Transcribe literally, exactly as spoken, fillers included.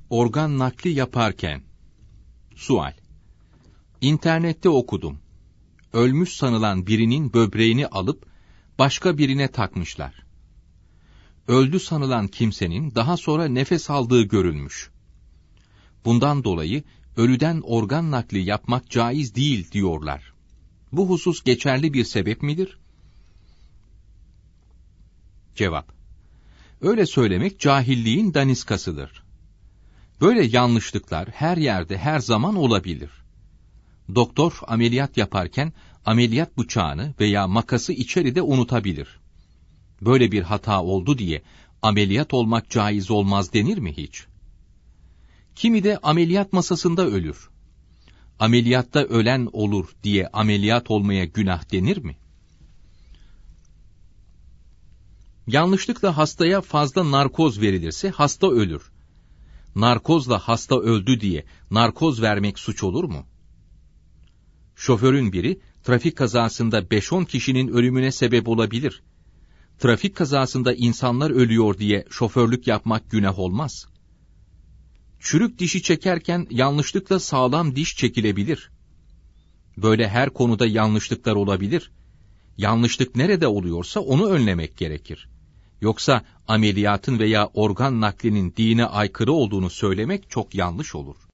Organ nakli yaparken. Sual. İnternette okudum. Ölmüş sanılan birinin böbreğini alıp başka birine takmışlar. Öldü sanılan kimsenin daha sonra nefes aldığı görülmüş. Bundan dolayı ölüden organ nakli yapmak caiz değil diyorlar. Bu husus geçerli bir sebep midir? Cevap. Öyle söylemek cahilliğin daniskasıdır. Böyle yanlışlıklar her yerde her zaman olabilir. Doktor ameliyat yaparken ameliyat bıçağını veya makası içeride unutabilir. Böyle bir hata oldu diye ameliyat olmak caiz olmaz denir mi hiç? Kimi de ameliyat masasında ölür. Ameliyatta ölen olur diye ameliyat olmaya günah denir mi? Yanlışlıkla hastaya fazla narkoz verilirse hasta ölür. Narkozla hasta öldü diye narkoz vermek suç olur mu? Şoförün biri trafik kazasında beş on kişinin ölümüne sebep olabilir. Trafik kazasında insanlar ölüyor diye şoförlük yapmak günah olmaz. Çürük dişi çekerken yanlışlıkla sağlam diş çekilebilir. Böyle her konuda yanlışlıklar olabilir. Yanlışlık nerede oluyorsa onu önlemek gerekir. Yoksa ameliyatın veya organ naklinin dine aykırı olduğunu söylemek çok yanlış olur.